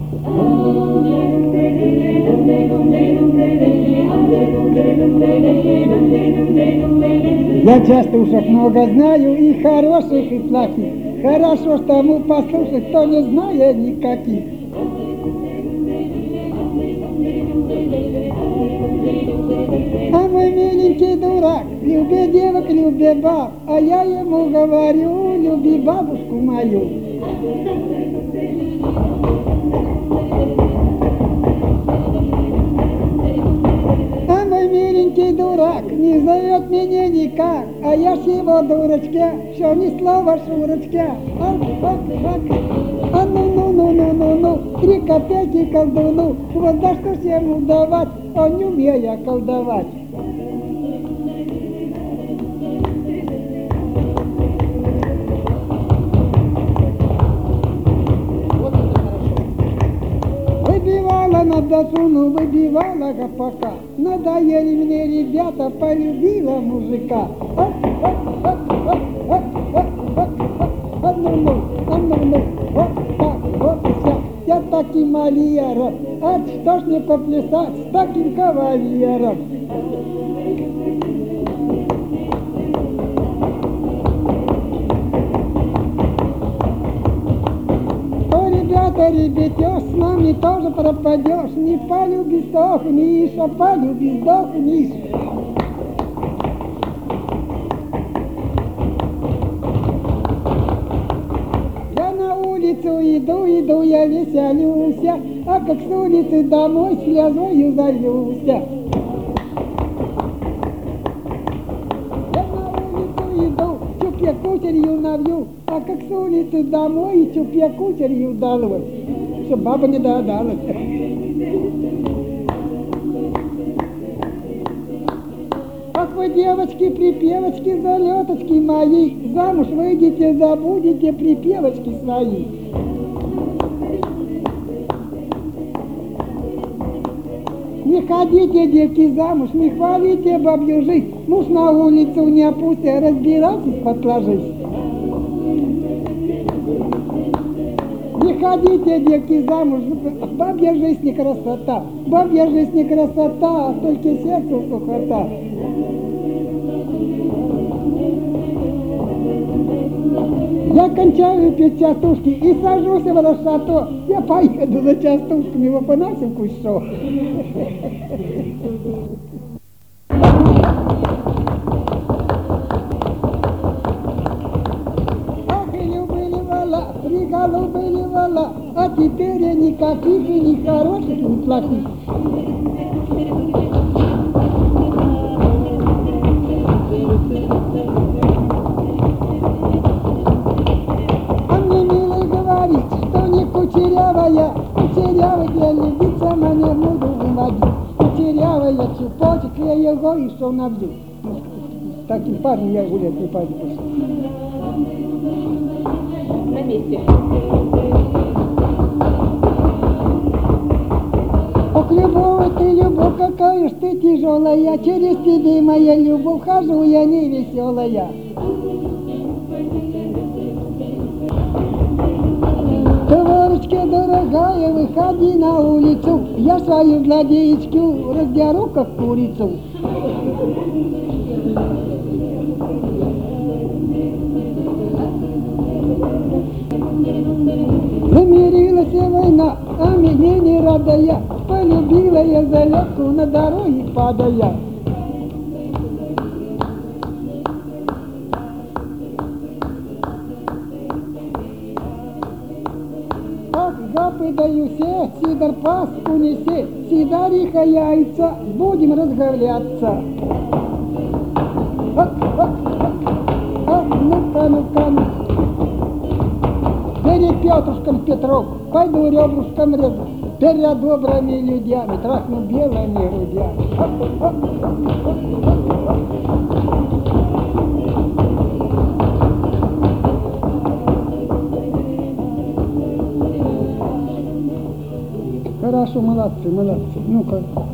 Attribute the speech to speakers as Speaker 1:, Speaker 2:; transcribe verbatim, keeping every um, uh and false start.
Speaker 1: Я частушек много знаю, и хороших, и плохих. Хорошо ж тому послушать, кто не знает никаких. А мой миленький дурак, любит девок, любит баб, а я ему говорю, люби бабушку мою. А мой миленький дурак не зовет меня никак, а я ж его дурочка, все ни слова шурочка. Ак, ак, ак. А ну, ну, ну, ну, ну, ну, три копейки колдуну, вот за что ж ему давать, он не умеет колдовать. Выбивала на досуну, выбивала гопака, надоели мне ребята, полюбила мужика. Ак, ак, ак, ак, ак, ак, ак, ак. А ну, ну, а ну, ну, вот так, вот и вся. Я таким мальером, а что ж не поплясать с таким кавалером? О, ребята, ребятёж, с нами тоже пропадешь, не полюби сдохнешь, а полюби сдохнешь. Иду, иду, я веселюся, а как с улицы домой слезою зальюся. Я на улицу иду, чуп я кутерью навью, а как с улицы домой, чуп я кутерью долой, чтоб баба не догадалась. Ах вы, девочки, припевочки, залеточки мои, замуж выйдете, забудете припевочки свои. Не ходите, девки, замуж, не хвалите бабью жизнь, муж на улицу не опустя, разбирайтесь, подложись. Не ходите, девки, замуж, бабья жизнь не красота, бабья жизнь не красота, только сердцу сухота. Я кончаю пить частушки и сажусь в расшато. Я поеду за частушками в Афанасьевку шо. Ах, и любили-вала, приголубили-вала, а теперь я никаких и ни хороших, ни плохих. Кучерявая, кучерявая, я любиться меня буду выводить. Кучерявая чупочек, я его и что набью. Таким парнем я гулять не пойду.
Speaker 2: На месте.
Speaker 1: Ох, любовь ты, любовь, какая ж ты тяжелая, через тебя, моя любовь, хожу я не веселая. Товарочка дорогая, выходи на улицу, я свою злодеечку раздеру, как курицу. Замирилась война, а меня не радая, полюбила я залетку на дороге падая. Гапы даю все, сидор паску неси, сидориха яйца, будем разговляться. Ак, ак, ак, ак, ну-ка, ну-ка, ну. Перед Петрушком Петров, пойду ребрушком резать, перед добрыми людьми, трахну белыми грудями. Ак, ак, ак, ак, ак. Хорошо, молодцы, молодцы. Ну-ка.